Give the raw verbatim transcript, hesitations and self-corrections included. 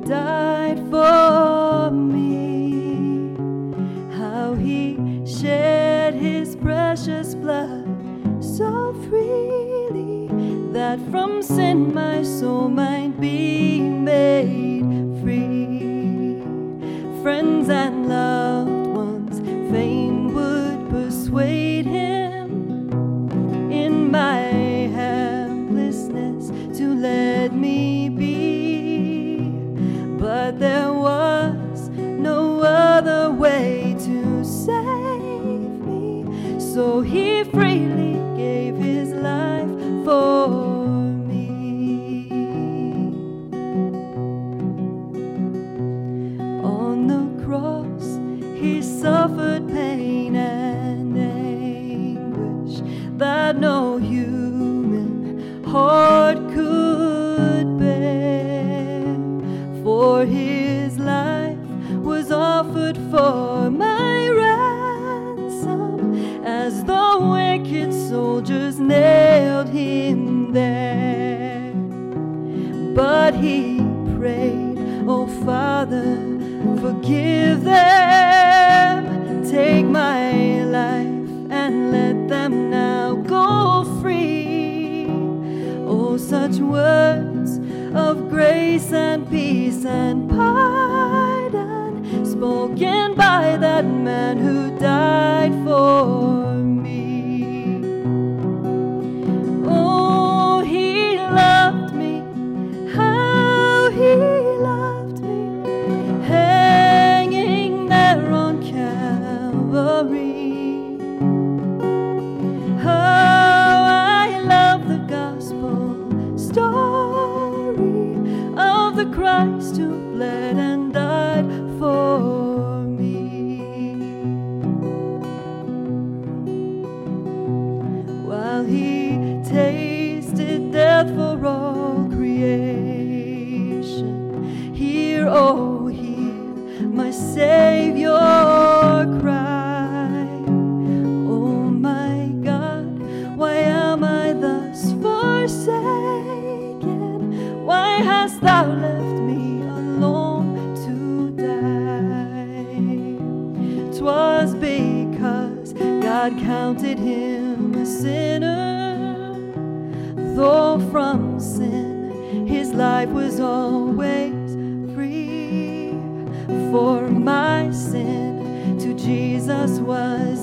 died for me, how he shed his precious blood so freely, that from sin my soul might be made free. Friends and loved ones fain would persuade him in my helplessness to let me be, but there was no other way to save me, so he freely gave his life for me. On the cross he suffered pain and anguish that no human heart could bear, for his life was offered for my ransom, as the wicked soldiers nailed him there. But he prayed, "Oh Father, forgive them, take my life and let them now go free." Oh, such words of grace and peace and pardon, spoken by that man who died for me. Oh, he loved me, how he loved me, hanging there on Calvary. How I love the gospel story of the Christ who bled and died for me. While he tasted death for all creation, hear, oh hear, my Savior cry. Oh my God, why am I thus forsaken? Why hast thou left me alone to die? 'Twas because God counted him a sinner, though from sin his life was always free. For my sin to Jesus was